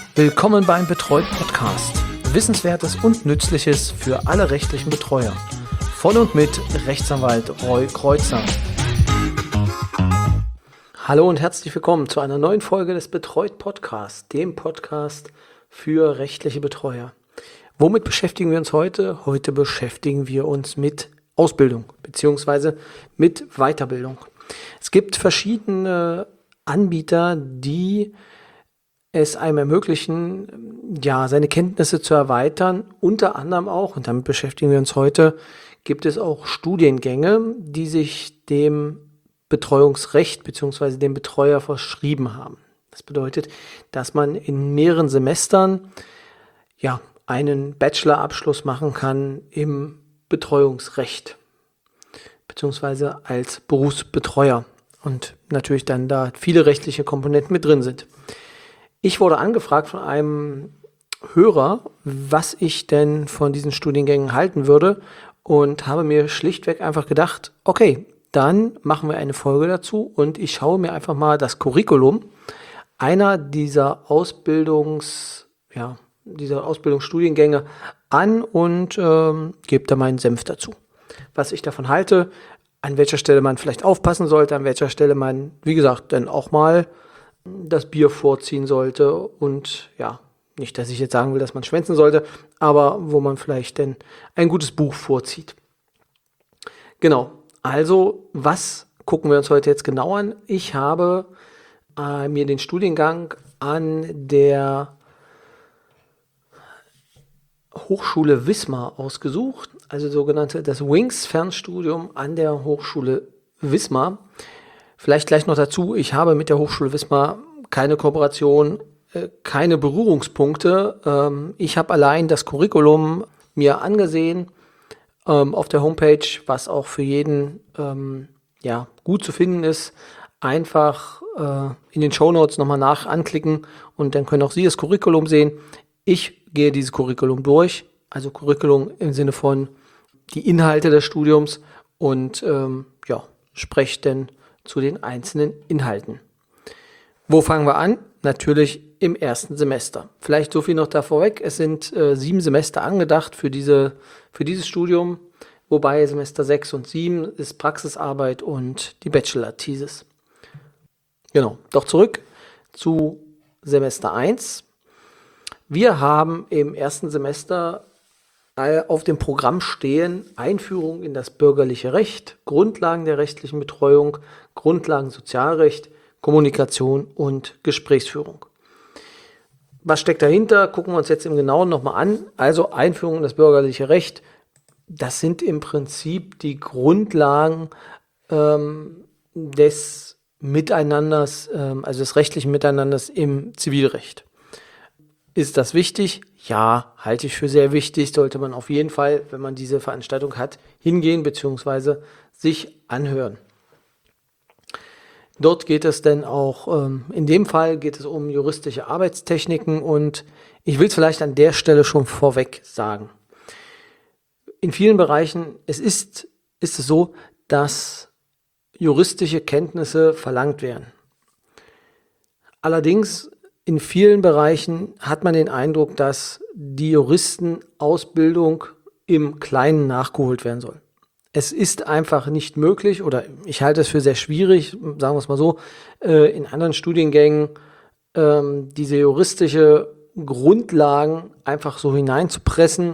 Willkommen beim Betreut Podcast. Wissenswertes und Nützliches für alle rechtlichen Betreuer. Von und mit Rechtsanwalt Roy Kreuzer. Hallo und herzlich willkommen zu einer neuen Folge des Betreut Podcasts, dem Podcast für rechtliche Betreuer. Womit beschäftigen wir uns heute? Heute beschäftigen wir uns mit Ausbildung bzw. mit Weiterbildung. Es gibt verschiedene Anbieter, die es einem ermöglichen, seine Kenntnisse zu erweitern. Unter anderem auch, und damit beschäftigen wir uns heute, gibt es auch Studiengänge, die sich dem Betreuungsrecht bzw. dem Betreuer verschrieben haben. Das bedeutet, dass man in mehreren Semestern einen Bachelorabschluss machen kann im Betreuungsrecht bzw. als Berufsbetreuer und natürlich dann da viele rechtliche Komponenten mit drin sind. Ich wurde angefragt von einem Hörer, was ich denn von diesen Studiengängen halten würde und habe mir schlichtweg einfach gedacht, okay, dann machen wir eine Folge dazu und ich schaue mir einfach mal das Curriculum einer dieser Ausbildungsstudiengänge an und gebe da meinen Senf dazu. Was ich davon halte, an welcher Stelle man vielleicht aufpassen sollte, an welcher Stelle man, wie gesagt, dann auch mal das Bier vorziehen sollte und nicht, dass ich jetzt sagen will, dass man schwänzen sollte, aber wo man vielleicht denn ein gutes Buch vorzieht. Genau, also was gucken wir uns heute jetzt genau an? Ich habe mir den Studiengang an der Hochschule Wismar ausgesucht, also das Wings-Fernstudium an der Hochschule Wismar. Vielleicht gleich noch dazu, ich habe mit der Hochschule Wismar keine Kooperation, keine Berührungspunkte. Ich habe allein das Curriculum mir angesehen auf der Homepage, was auch für jeden gut zu finden ist. Einfach in den Shownotes nochmal anklicken und dann können auch Sie das Curriculum sehen. Ich gehe dieses Curriculum durch, also Curriculum im Sinne von die Inhalte des Studiums und spreche dann zu den einzelnen Inhalten. Wo fangen wir an? Natürlich im ersten Semester. Vielleicht so viel noch da vorweg. Es sind 7 Semester angedacht für dieses Studium, wobei Semester 6 und 7 ist Praxisarbeit und die Bachelor-Thesis. Genau, doch zurück zu Semester 1. Wir haben im ersten Semester auf dem Programm stehen Einführung in das bürgerliche Recht, Grundlagen der rechtlichen Betreuung, Grundlagen Sozialrecht, Kommunikation und Gesprächsführung. Was steckt dahinter? Gucken wir uns jetzt im Genauen nochmal an. Also Einführung in das bürgerliche Recht, das sind im Prinzip die Grundlagen des Miteinanders, also des rechtlichen Miteinanders im Zivilrecht. Ist das wichtig? Ja, halte ich für sehr wichtig. Sollte man auf jeden Fall, wenn man diese Veranstaltung hat, hingehen bzw. sich anhören. Dort geht es dann auch, in dem Fall geht es um juristische Arbeitstechniken und ich will es vielleicht an der Stelle schon vorweg sagen. In vielen Bereichen ist es so, dass juristische Kenntnisse verlangt werden. Allerdings in vielen Bereichen hat man den Eindruck, dass die Juristenausbildung im Kleinen nachgeholt werden soll. Es ist einfach nicht möglich oder ich halte es für sehr schwierig, sagen wir es mal so, in anderen Studiengängen diese juristische Grundlagen einfach so hineinzupressen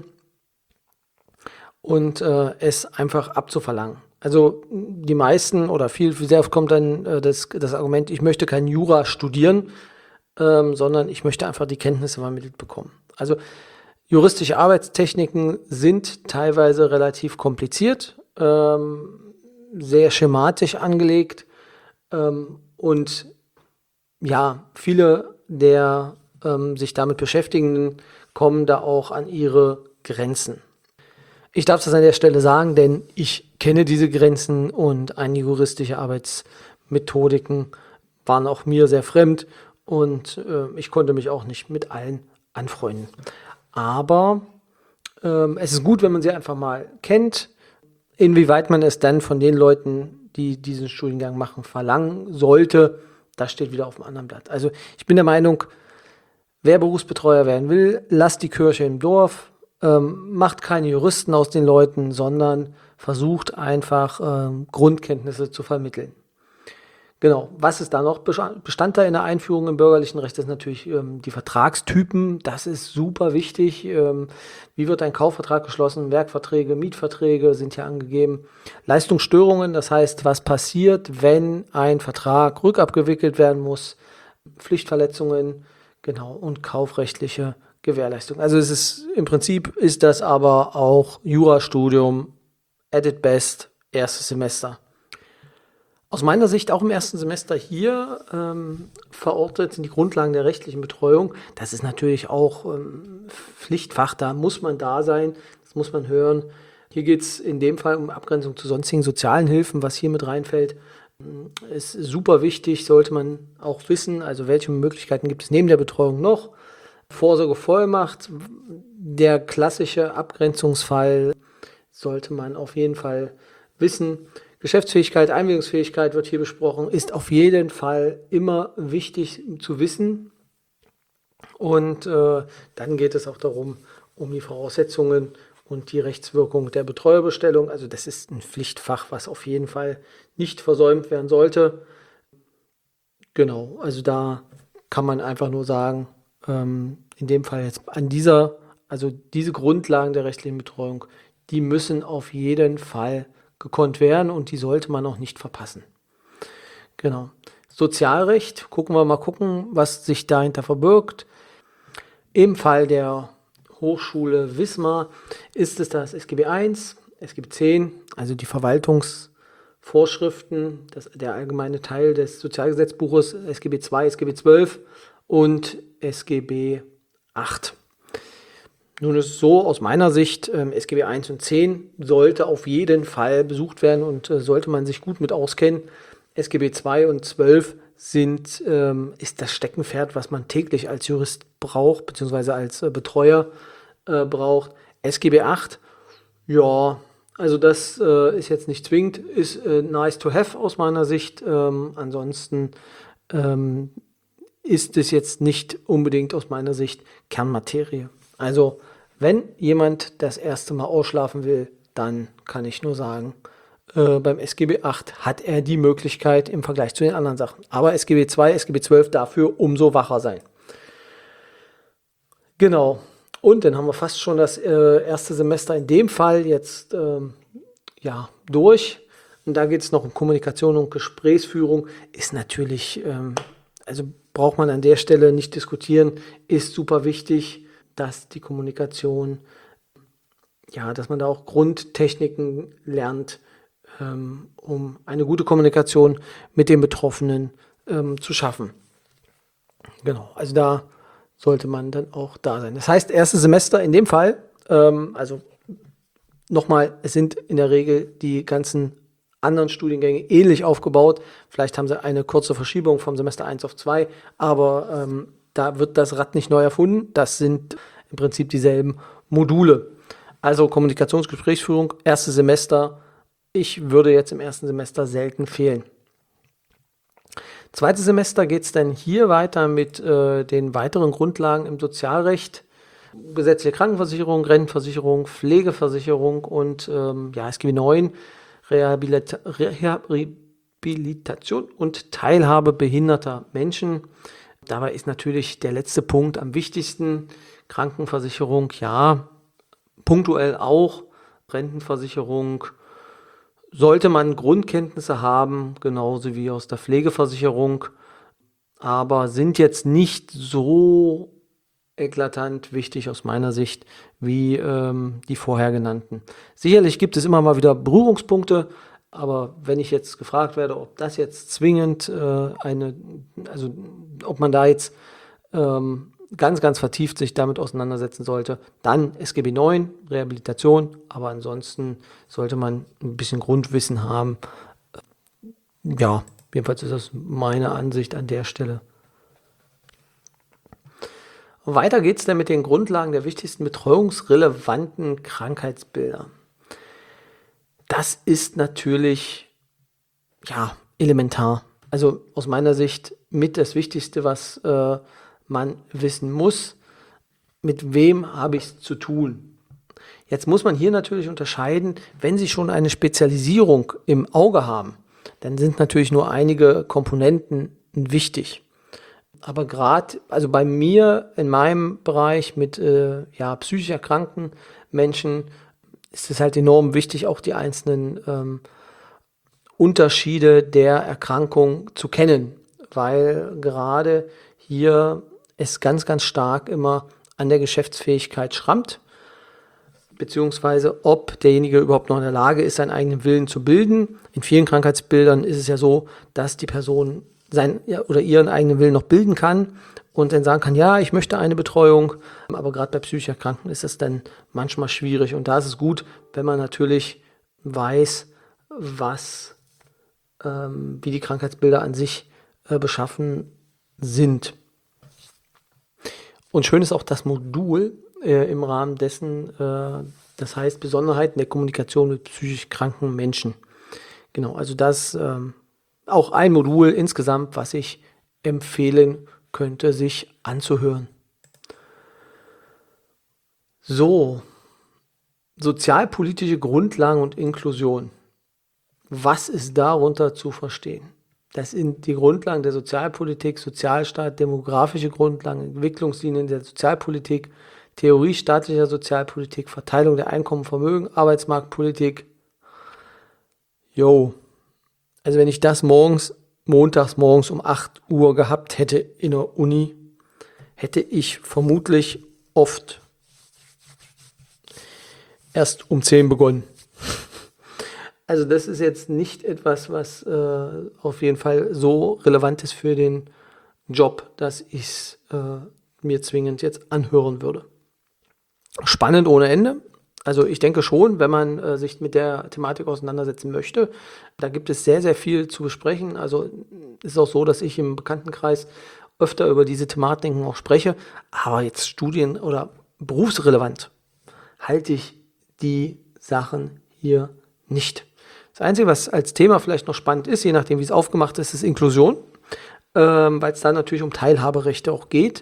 und es einfach abzuverlangen. Also die meisten oder sehr oft kommt dann das Argument, ich möchte kein Jura studieren, sondern ich möchte einfach die Kenntnisse vermittelt bekommen. Also juristische Arbeitstechniken sind teilweise relativ kompliziert, sehr schematisch angelegt und viele der sich damit Beschäftigenden kommen da auch an ihre Grenzen. Ich darf das an der Stelle sagen, denn ich kenne diese Grenzen und einige juristische Arbeitsmethodiken waren auch mir sehr fremd. Und ich konnte mich auch nicht mit allen anfreunden. Aber es ist gut, wenn man sie einfach mal kennt. Inwieweit man es dann von den Leuten, die diesen Studiengang machen, verlangen sollte, das steht wieder auf dem anderen Blatt. Also ich bin der Meinung, wer Berufsbetreuer werden will, lasst die Kirche im Dorf, macht keine Juristen aus den Leuten, sondern versucht einfach Grundkenntnisse zu vermitteln. Genau, was ist da noch Bestandteil in der Einführung im bürgerlichen Recht ist natürlich die Vertragstypen. Das ist super wichtig. Wie wird ein Kaufvertrag geschlossen? Werkverträge, Mietverträge sind hier angegeben. Leistungsstörungen, das heißt, was passiert, wenn ein Vertrag rückabgewickelt werden muss? Pflichtverletzungen, genau, und kaufrechtliche Gewährleistung. Also es ist im Prinzip ist das aber auch Jurastudium at its best, erstes Semester. Aus meiner Sicht auch im ersten Semester hier verortet sind die Grundlagen der rechtlichen Betreuung. Das ist natürlich auch Pflichtfach, da muss man da sein, das muss man hören. Hier geht es in dem Fall um Abgrenzung zu sonstigen sozialen Hilfen, was hier mit reinfällt. Ist super wichtig, sollte man auch wissen, also welche Möglichkeiten gibt es neben der Betreuung noch. Vorsorgevollmacht, der klassische Abgrenzungsfall sollte man auf jeden Fall wissen. Geschäftsfähigkeit, Einwilligungsfähigkeit wird hier besprochen, ist auf jeden Fall immer wichtig zu wissen. Und dann geht es auch darum, um die Voraussetzungen und die Rechtswirkung der Betreuerbestellung. Also das ist ein Pflichtfach, was auf jeden Fall nicht versäumt werden sollte. Genau, also da kann man einfach nur sagen, in dem Fall jetzt also diese Grundlagen der rechtlichen Betreuung, die müssen auf jeden Fall gekonnt werden und die sollte man auch nicht verpassen. Genau. Sozialrecht, gucken, was sich dahinter verbirgt. Im Fall der Hochschule Wismar ist es das SGB I, SGB X, also die Verwaltungsvorschriften, der allgemeine Teil des Sozialgesetzbuches, SGB II, SGB XII und SGB VIII. Nun ist es so, aus meiner Sicht, SGB I und 10 sollte auf jeden Fall besucht werden und sollte man sich gut mit auskennen. SGB II und 12 ist das Steckenpferd, was man täglich als Jurist braucht, beziehungsweise als Betreuer braucht. SGB VIII, ja, also das ist jetzt nicht zwingend, ist nice to have aus meiner Sicht. Ansonsten ist es jetzt nicht unbedingt aus meiner Sicht Kernmaterie. Also, wenn jemand das erste Mal ausschlafen will, dann kann ich nur sagen, beim SGB VIII hat er die Möglichkeit im Vergleich zu den anderen Sachen. Aber SGB II, SGB XII dafür umso wacher sein. Genau. Und dann haben wir fast schon das erste Semester in dem Fall jetzt durch. Und da geht es noch um Kommunikation und Gesprächsführung. Ist natürlich, also braucht man an der Stelle nicht diskutieren, ist super wichtig, dass die Kommunikation, dass man da auch Grundtechniken lernt, um eine gute Kommunikation mit den Betroffenen zu schaffen. Genau, also da sollte man dann auch da sein. Das heißt, erstes Semester in dem Fall, also nochmal, es sind in der Regel die ganzen anderen Studiengänge ähnlich aufgebaut. Vielleicht haben sie eine kurze Verschiebung vom Semester 1 auf 2, aber da wird das Rad nicht neu erfunden. Das sind im Prinzip dieselben Module. Also Kommunikationsgesprächsführung, erstes Semester. Ich würde jetzt im ersten Semester selten fehlen. Zweites Semester geht es dann hier weiter mit den weiteren Grundlagen im Sozialrecht. Gesetzliche Krankenversicherung, Rentenversicherung, Pflegeversicherung und SGB IX, Rehabilitation und Teilhabe behinderter Menschen. Dabei ist natürlich der letzte Punkt am wichtigsten. Krankenversicherung, ja, punktuell auch. Rentenversicherung sollte man Grundkenntnisse haben, genauso wie aus der Pflegeversicherung, aber sind jetzt nicht so eklatant wichtig aus meiner Sicht wie die vorher genannten. Sicherlich gibt es immer mal wieder Berührungspunkte, aber wenn ich jetzt gefragt werde, ob das jetzt zwingend ob man da jetzt ganz, ganz vertieft sich damit auseinandersetzen sollte, dann SGB IX, Rehabilitation, aber ansonsten sollte man ein bisschen Grundwissen haben. Ja, jedenfalls ist das meine Ansicht an der Stelle. Weiter geht es dann mit den Grundlagen der wichtigsten betreuungsrelevanten Krankheitsbilder. Das ist natürlich elementar. Also aus meiner Sicht mit das Wichtigste, was man wissen muss, mit wem habe ich es zu tun. Jetzt muss man hier natürlich unterscheiden, wenn Sie schon eine Spezialisierung im Auge haben, dann sind natürlich nur einige Komponenten wichtig. Aber gerade, also bei mir in meinem Bereich mit psychisch erkrankten Menschen ist es halt enorm wichtig, auch die einzelnen Unterschiede der Erkrankung zu kennen, weil gerade hier es ganz, ganz stark immer an der Geschäftsfähigkeit schrammt, beziehungsweise ob derjenige überhaupt noch in der Lage ist, seinen eigenen Willen zu bilden. In vielen Krankheitsbildern ist es ja so, dass die Person seinen oder ihren eigenen Willen noch bilden kann und dann sagen kann, ja, ich möchte eine Betreuung, aber gerade bei psychisch Erkrankten ist es dann manchmal schwierig und da ist es gut, wenn man natürlich weiß, wie die Krankheitsbilder an sich beschaffen sind. Und schön ist auch das Modul im Rahmen dessen, das heißt Besonderheiten der Kommunikation mit psychisch kranken Menschen. Genau, also das auch ein Modul insgesamt, was ich empfehlen könnte, sich anzuhören. So, sozialpolitische Grundlagen und Inklusion. Was ist darunter zu verstehen? Das sind die Grundlagen der Sozialpolitik, Sozialstaat, demografische Grundlagen, Entwicklungslinien der Sozialpolitik, Theorie staatlicher Sozialpolitik, Verteilung der Einkommen, Vermögen, Arbeitsmarktpolitik. Also wenn ich das montags morgens um 8 Uhr gehabt hätte in der Uni, hätte ich vermutlich oft erst um 10 begonnen. Also das ist jetzt nicht etwas, was auf jeden Fall so relevant ist für den Job, dass ich es mir zwingend jetzt anhören würde. Spannend ohne Ende. Also ich denke schon, wenn man sich mit der Thematik auseinandersetzen möchte, da gibt es sehr, sehr viel zu besprechen. Also es ist auch so, dass ich im Bekanntenkreis öfter über diese Thematiken auch spreche, aber jetzt studien- oder berufsrelevant halte ich die Sachen hier nicht. Das Einzige, was als Thema vielleicht noch spannend ist, je nachdem wie es aufgemacht ist, ist Inklusion, weil es dann natürlich um Teilhaberechte auch geht,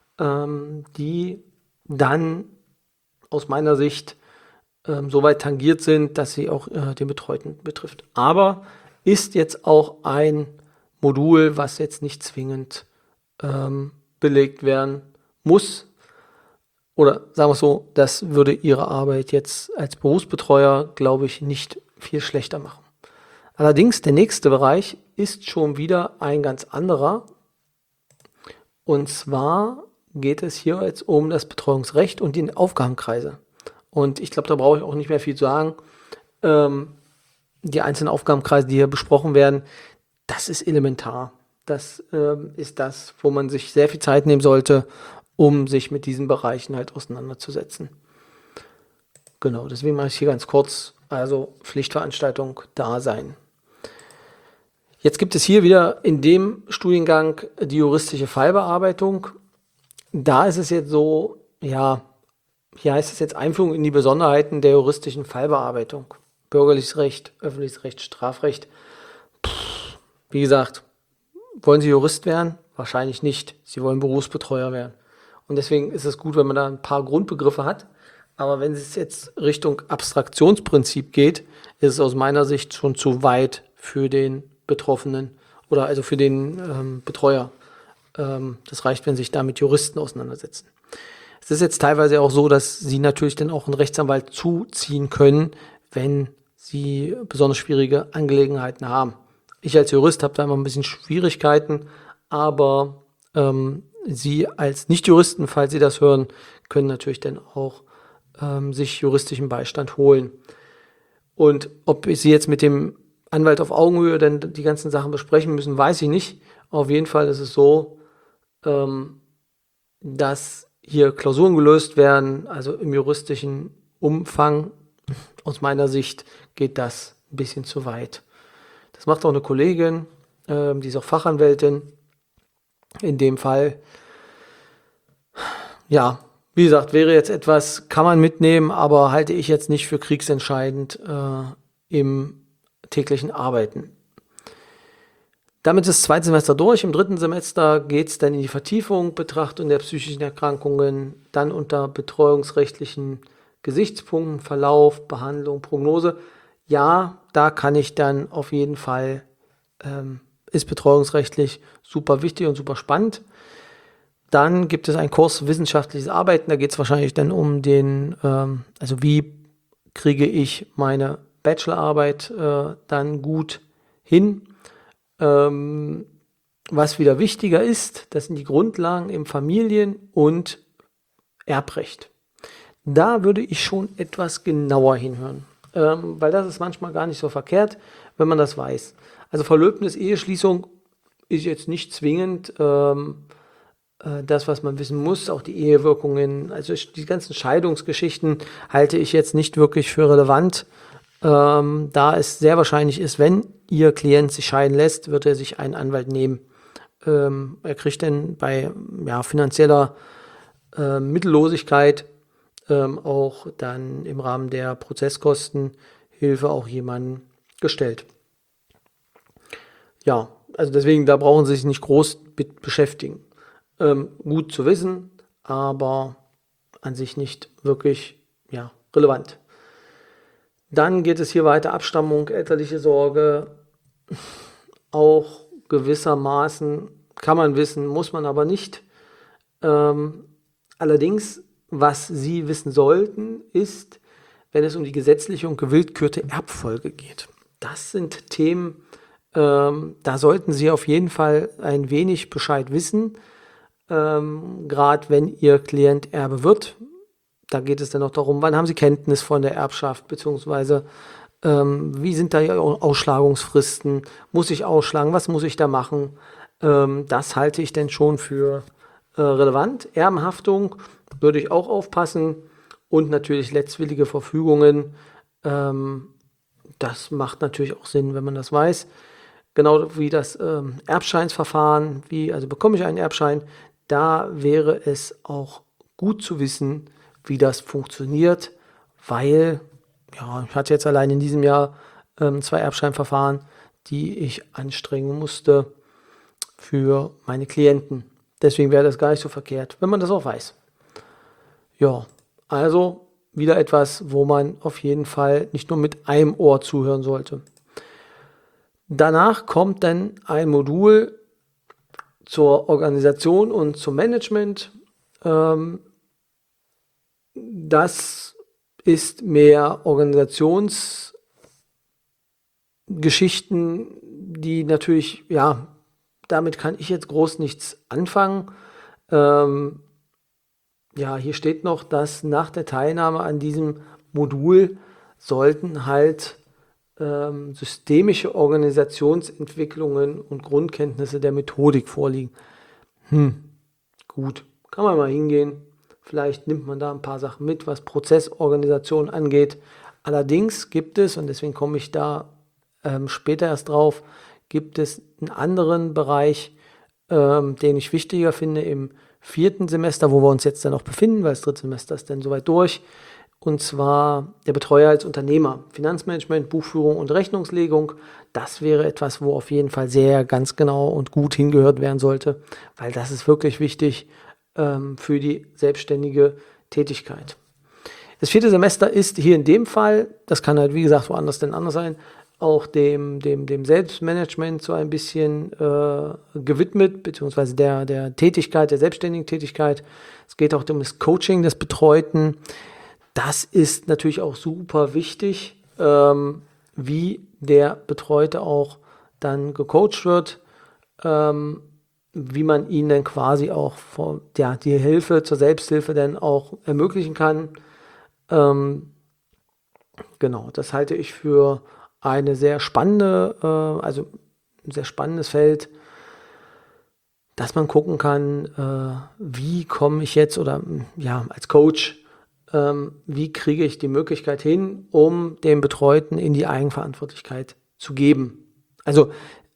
die dann aus meiner Sicht soweit tangiert sind, dass sie auch den Betreuten betrifft. Aber ist jetzt auch ein Modul, was jetzt nicht zwingend belegt werden muss. Oder sagen wir es so, das würde Ihre Arbeit jetzt als Berufsbetreuer, glaube ich, nicht viel schlechter machen. Allerdings, der nächste Bereich ist schon wieder ein ganz anderer. Und zwar geht es hier jetzt um das Betreuungsrecht und die Aufgabenkreise. Und ich glaube, da brauche ich auch nicht mehr viel zu sagen. Die einzelnen Aufgabenkreise, die hier besprochen werden, das ist elementar. Das ist das, wo man sich sehr viel Zeit nehmen sollte, um sich mit diesen Bereichen halt auseinanderzusetzen. Genau, deswegen mache ich hier ganz kurz, also Pflichtveranstaltung da sein. Jetzt gibt es hier wieder in dem Studiengang die juristische Fallbearbeitung. Da ist es jetzt so, ja, hier heißt es jetzt Einführung in die Besonderheiten der juristischen Fallbearbeitung. Bürgerliches Recht, öffentliches Recht, Strafrecht. Wie gesagt, wollen Sie Jurist werden? Wahrscheinlich nicht. Sie wollen Berufsbetreuer werden. Und deswegen ist es gut, wenn man da ein paar Grundbegriffe hat. Aber wenn es jetzt Richtung Abstraktionsprinzip geht, ist es aus meiner Sicht schon zu weit für den Betroffenen oder also für den Betreuer. Das reicht, wenn sich da mit Juristen auseinandersetzen. Es ist jetzt teilweise auch so, dass Sie natürlich dann auch einen Rechtsanwalt zuziehen können, wenn Sie besonders schwierige Angelegenheiten haben. Ich als Jurist habe da immer ein bisschen Schwierigkeiten, aber Sie als Nicht-Juristen, falls Sie das hören, können natürlich dann auch sich juristischen Beistand holen. Und ob Sie jetzt mit dem Anwalt auf Augenhöhe dann die ganzen Sachen besprechen müssen, weiß ich nicht. Auf jeden Fall ist es so, dass hier Klausuren gelöst werden, also im juristischen Umfang. Aus meiner Sicht geht das ein bisschen zu weit. Das macht auch eine Kollegin, die ist auch Fachanwältin. In dem Fall, ja, wie gesagt, wäre jetzt etwas, kann man mitnehmen, aber halte ich jetzt nicht für kriegsentscheidend im täglichen Arbeiten. Damit ist das zweite Semester durch. Im dritten Semester geht es dann in die Vertiefung, Betrachtung der psychischen Erkrankungen, dann unter betreuungsrechtlichen Gesichtspunkten, Verlauf, Behandlung, Prognose. Ja, da kann ich dann auf jeden Fall, ist betreuungsrechtlich super wichtig und super spannend. Dann gibt es einen Kurs Wissenschaftliches Arbeiten. Da geht es wahrscheinlich dann um also wie kriege ich meine Bachelorarbeit dann gut hin. Was wieder wichtiger ist, das sind die Grundlagen im Familien- und Erbrecht. Da würde ich schon etwas genauer hinhören, weil das ist manchmal gar nicht so verkehrt, wenn man das weiß. Also Verlöbnis, Eheschließung ist jetzt nicht zwingend das, was man wissen muss, auch die Ehewirkungen, also die ganzen Scheidungsgeschichten halte ich jetzt nicht wirklich für relevant, da es sehr wahrscheinlich ist, wenn Ihr Klient sich scheiden lässt, wird er sich einen Anwalt nehmen. Er kriegt dann bei finanzieller Mittellosigkeit auch dann im Rahmen der Prozesskostenhilfe auch jemanden gestellt. Ja, also deswegen, da brauchen Sie sich nicht groß mit beschäftigen. Gut zu wissen, aber an sich nicht wirklich relevant. Dann geht es hier weiter, Abstammung, elterliche Sorge, auch gewissermaßen kann man wissen, muss man aber nicht. Allerdings, was Sie wissen sollten, ist, wenn es um die gesetzliche und gewillkürte Erbfolge geht. Das sind Themen, da sollten Sie auf jeden Fall ein wenig Bescheid wissen, gerade wenn Ihr Klient Erbe wird. Da geht es dann noch darum, wann haben Sie Kenntnis von der Erbschaft, beziehungsweise wie sind da die Ausschlagungsfristen, muss ich ausschlagen, was muss ich da machen? Das halte ich denn schon für relevant. Erbenhaftung würde ich auch aufpassen und natürlich letztwillige Verfügungen. Das macht natürlich auch Sinn, wenn man das weiß. Genau wie das Erbscheinsverfahren, also bekomme ich einen Erbschein, da wäre es auch gut zu wissen, wie das funktioniert, weil ich hatte jetzt allein in diesem Jahr 2 Erbscheinverfahren, die ich anstrengen musste für meine Klienten. Deswegen wäre das gar nicht so verkehrt, wenn man das auch weiß. Ja, also wieder etwas, wo man auf jeden Fall nicht nur mit einem Ohr zuhören sollte. Danach kommt dann ein Modul zur Organisation und zum Management. Das ist mehr Organisationsgeschichten, die natürlich, damit kann ich jetzt groß nichts anfangen. Hier steht noch, dass nach der Teilnahme an diesem Modul sollten halt systemische Organisationsentwicklungen und Grundkenntnisse der Methodik vorliegen. Gut, kann man mal hingehen. Vielleicht nimmt man da ein paar Sachen mit, was Prozessorganisation angeht. Allerdings gibt es, und deswegen komme ich da später erst drauf, gibt es einen anderen Bereich, den ich wichtiger finde im 4. Semester, wo wir uns jetzt dann auch befinden, weil das 3. Semester ist dann soweit durch. Und zwar der Betreuer als Unternehmer. Finanzmanagement, Buchführung und Rechnungslegung. Das wäre etwas, wo auf jeden Fall sehr ganz genau und gut hingehört werden sollte, weil das ist wirklich wichtig für die selbstständige Tätigkeit. Das 4. Semester ist hier in dem Fall, das kann halt wie gesagt woanders denn anders sein, auch dem Selbstmanagement so ein bisschen gewidmet, beziehungsweise der Tätigkeit, der selbstständigen Tätigkeit. Es geht auch um das Coaching des Betreuten. Das ist natürlich auch super wichtig, wie der Betreute auch dann gecoacht wird, wie man ihnen dann quasi auch die Hilfe zur Selbsthilfe dann auch ermöglichen kann. Genau, das halte ich für eine sehr spannende, also ein sehr spannendes Feld, dass man gucken kann, wie komme ich jetzt als Coach, wie kriege ich die Möglichkeit hin, um dem Betreuten in die Eigenverantwortlichkeit zu geben. Also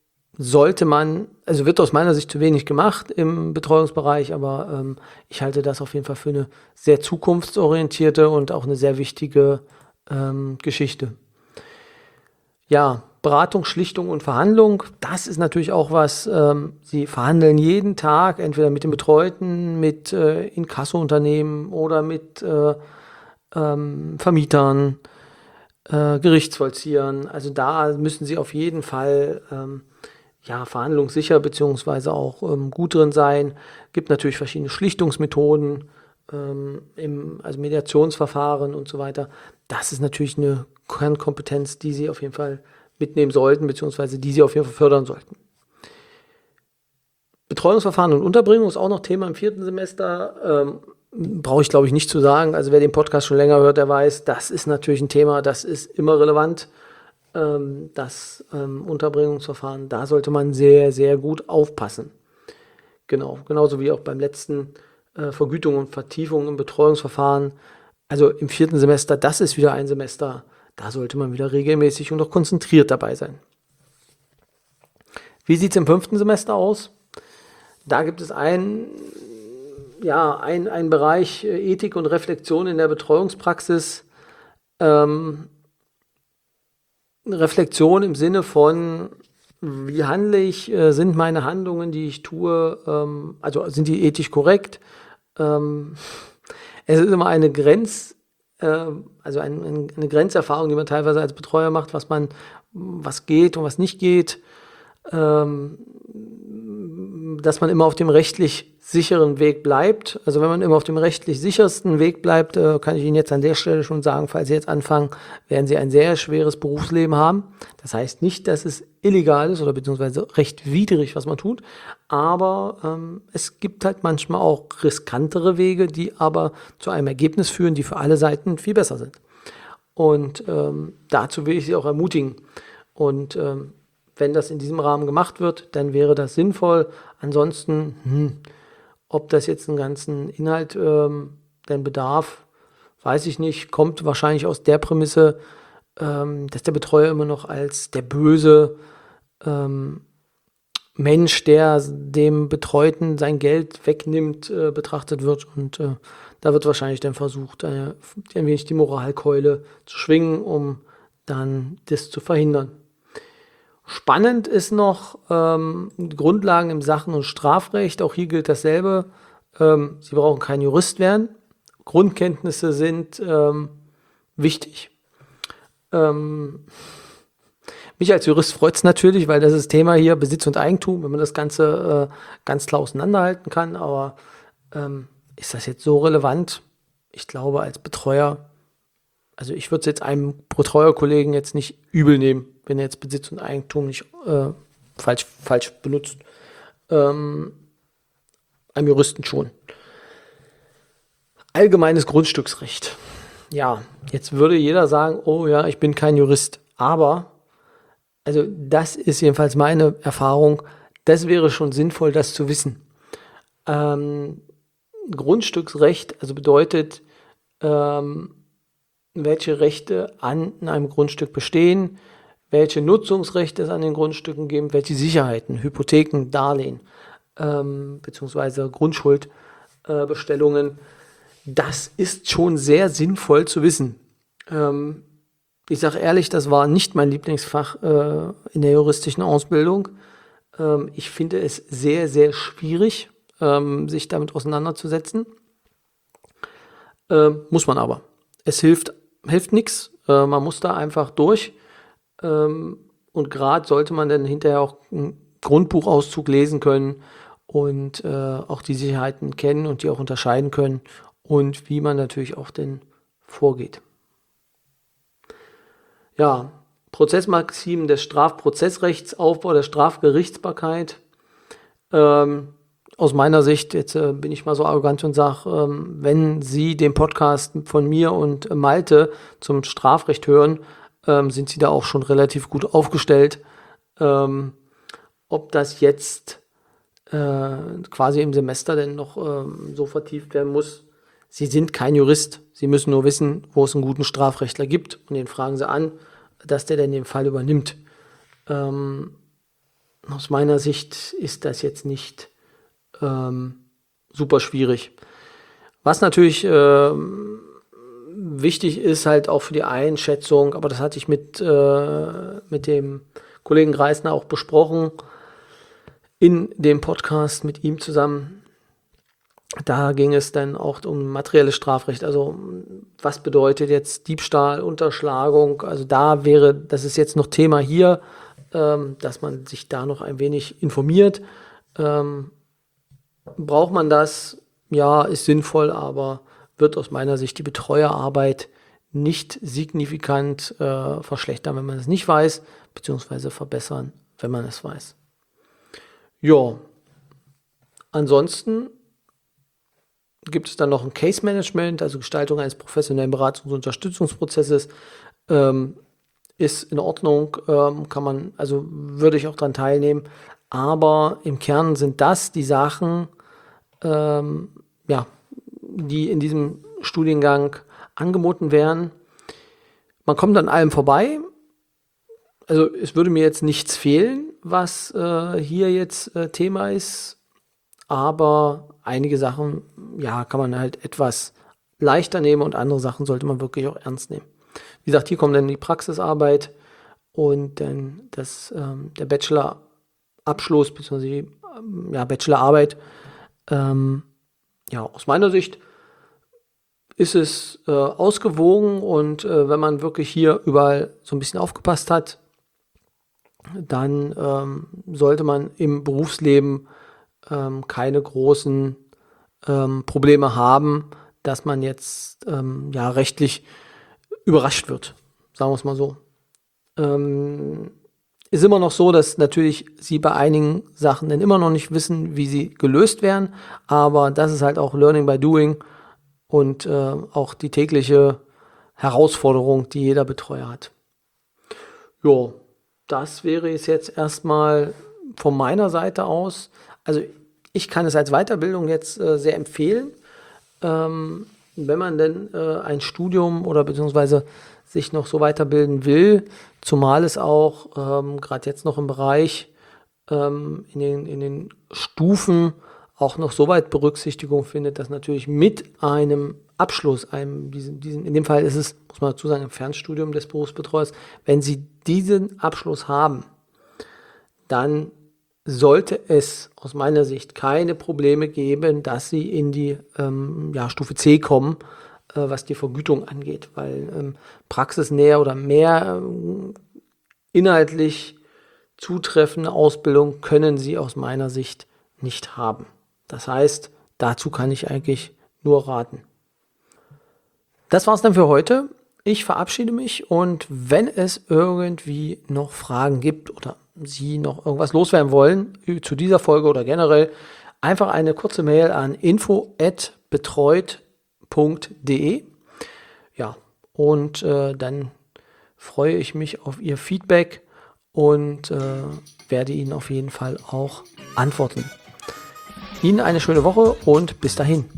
wird aus meiner Sicht zu wenig gemacht im Betreuungsbereich, aber ich halte das auf jeden Fall für eine sehr zukunftsorientierte und auch eine sehr wichtige Geschichte. Ja, Beratung, Schlichtung und Verhandlung, das ist natürlich auch was, Sie verhandeln jeden Tag, entweder mit den Betreuten, mit Inkasso-Unternehmen oder mit Vermietern, Gerichtsvollziehern. Also da müssen Sie auf jeden Fall verhandlungssicher beziehungsweise auch gut drin sein. Gibt natürlich verschiedene Schlichtungsmethoden, also Mediationsverfahren und so weiter. Das ist natürlich eine Kernkompetenz, die Sie auf jeden Fall mitnehmen sollten, beziehungsweise die Sie auf jeden Fall fördern sollten. Betreuungsverfahren und Unterbringung ist auch noch Thema im 4. Semester. Brauche ich, glaube ich, nicht zu sagen. Also wer den Podcast schon länger hört, der weiß, das ist natürlich ein Thema, das ist immer relevant. Das Unterbringungsverfahren, da sollte man sehr, sehr gut aufpassen. Genau, genauso wie auch beim letzten Vergütung und Vertiefung im Betreuungsverfahren. Also im 4. Semester, das ist wieder ein Semester, da sollte man wieder regelmäßig und auch konzentriert dabei sein. Wie sieht es im 5. Semester aus? Da gibt es einen Bereich Ethik und Reflexion in der Betreuungspraxis. Reflexion im Sinne von, wie handle ich, sind meine Handlungen, die ich tue, also sind die ethisch korrekt? Es ist immer eine eine Grenzerfahrung, die man teilweise als Betreuer macht, was geht und was nicht geht, dass man immer auf dem rechtlich sicheren Weg bleibt. Also wenn man immer auf dem rechtlich sichersten Weg bleibt, kann ich Ihnen jetzt an der Stelle schon sagen, falls Sie jetzt anfangen, werden Sie ein sehr schweres Berufsleben haben. Das heißt nicht, dass es illegal ist oder beziehungsweise recht widrig, was man tut, aber es gibt halt manchmal auch riskantere Wege, die aber zu einem Ergebnis führen, die für alle Seiten viel besser sind. Und dazu will ich Sie auch ermutigen. Und wenn das in diesem Rahmen gemacht wird, dann wäre das sinnvoll. Ansonsten, ob das jetzt einen ganzen Inhalt denn bedarf, weiß ich nicht. Kommt wahrscheinlich aus der Prämisse, dass der Betreuer immer noch als der böse Mensch, der dem Betreuten sein Geld wegnimmt, betrachtet wird. Und da wird wahrscheinlich dann versucht, ein wenig die Moralkeule zu schwingen, um dann das zu verhindern. Spannend ist noch Grundlagen im Sachen- und Strafrecht. Auch hier gilt dasselbe. Sie brauchen kein Jurist werden. Grundkenntnisse sind wichtig. Mich als Jurist freut es natürlich, weil das ist Thema hier Besitz und Eigentum, wenn man das Ganze ganz klar auseinanderhalten kann. Aber ist das jetzt so relevant? Ich glaube, als Betreuer, also ich würde es jetzt einem Betreuerkollegen jetzt nicht übel nehmen, wenn er jetzt Besitz und Eigentum nicht falsch benutzt. Einem Juristen schon. Allgemeines Grundstücksrecht. Ja, jetzt würde jeder sagen, oh ja, ich bin kein Jurist. Aber, also das ist jedenfalls meine Erfahrung, das wäre schon sinnvoll, das zu wissen. Grundstücksrecht, also bedeutet, welche Rechte an einem Grundstück bestehen, welche Nutzungsrechte es an den Grundstücken gibt, welche Sicherheiten, Hypotheken, Darlehen, beziehungsweise Grundschuldbestellungen. Das ist schon sehr sinnvoll zu wissen. Ich sage ehrlich, das war nicht mein Lieblingsfach in der juristischen Ausbildung. Ich finde es sehr, sehr schwierig, sich damit auseinanderzusetzen. Muss man aber. Es hilft nichts. Man muss da einfach durch. Und gerade sollte man dann hinterher auch einen Grundbuchauszug lesen können und auch die Sicherheiten kennen und die auch unterscheiden können und wie man natürlich auch denn vorgeht. Ja, Prozessmaximen des Strafprozessrechts, Aufbau der Strafgerichtsbarkeit. Aus meiner Sicht, jetzt bin ich mal so arrogant und sage, wenn Sie den Podcast von mir und Malte zum Strafrecht hören, sind Sie da auch schon relativ gut aufgestellt. Ob das jetzt quasi im Semester denn noch so vertieft werden muss. Sie sind kein Jurist. Sie müssen nur wissen, wo es einen guten Strafrechtler gibt und den fragen Sie an, dass der denn den Fall übernimmt. Aus meiner Sicht ist das jetzt nicht super schwierig. Was natürlich wichtig ist halt auch für die Einschätzung, aber das hatte ich mit dem Kollegen Greisner auch besprochen in dem Podcast mit ihm zusammen. Da ging es dann auch um materielles Strafrecht, also was bedeutet jetzt Diebstahl, Unterschlagung, also das ist jetzt noch Thema hier, dass man sich da noch ein wenig informiert. Braucht man das? Ja, ist sinnvoll, aber wird aus meiner Sicht die Betreuerarbeit nicht signifikant verschlechtern, wenn man es nicht weiß, beziehungsweise verbessern, wenn man es weiß. Ja, ansonsten gibt es dann noch ein Case Management, also Gestaltung eines professionellen Beratungs- und Unterstützungsprozesses. Ist in Ordnung, würde ich auch daran teilnehmen. Aber im Kern sind das die Sachen, die in diesem Studiengang angeboten werden. Man kommt an allem vorbei. Also es würde mir jetzt nichts fehlen, was hier jetzt Thema ist. Aber einige Sachen, kann man halt etwas leichter nehmen und andere Sachen sollte man wirklich auch ernst nehmen. Wie gesagt, hier kommt dann die Praxisarbeit und dann der Bachelorabschluss bzw. Bachelorarbeit. Aus meiner Sicht ist es ausgewogen und wenn man wirklich hier überall so ein bisschen aufgepasst hat, dann sollte man im Berufsleben keine großen Probleme haben, dass man jetzt rechtlich überrascht wird, sagen wir es mal so. Ist immer noch so, dass natürlich Sie bei einigen Sachen dann immer noch nicht wissen, wie sie gelöst werden, aber das ist halt auch Learning by Doing und auch die tägliche Herausforderung, die jeder Betreuer hat. Jo, das wäre es jetzt erstmal von meiner Seite aus. Also ich kann es als Weiterbildung jetzt sehr empfehlen, wenn man denn ein Studium oder beziehungsweise sich noch so weiterbilden will, zumal es auch gerade jetzt noch im Bereich in den Stufen auch noch so weit Berücksichtigung findet, dass natürlich mit einem Abschluss, in dem Fall ist es, muss man dazu sagen, ein Fernstudium des Berufsbetreuers, wenn Sie diesen Abschluss haben, dann sollte es aus meiner Sicht keine Probleme geben, dass Sie in die Stufe C kommen, was die Vergütung angeht, weil praxisnäher oder mehr inhaltlich zutreffende Ausbildung können Sie aus meiner Sicht nicht haben. Das heißt, dazu kann ich eigentlich nur raten. Das war's dann für heute. Ich verabschiede mich und wenn es irgendwie noch Fragen gibt oder Sie noch irgendwas loswerden wollen zu dieser Folge oder generell, einfach eine kurze Mail an info@betreut.de. Ja, und dann freue ich mich auf Ihr Feedback und werde Ihnen auf jeden Fall auch antworten. Ihnen eine schöne Woche und bis dahin.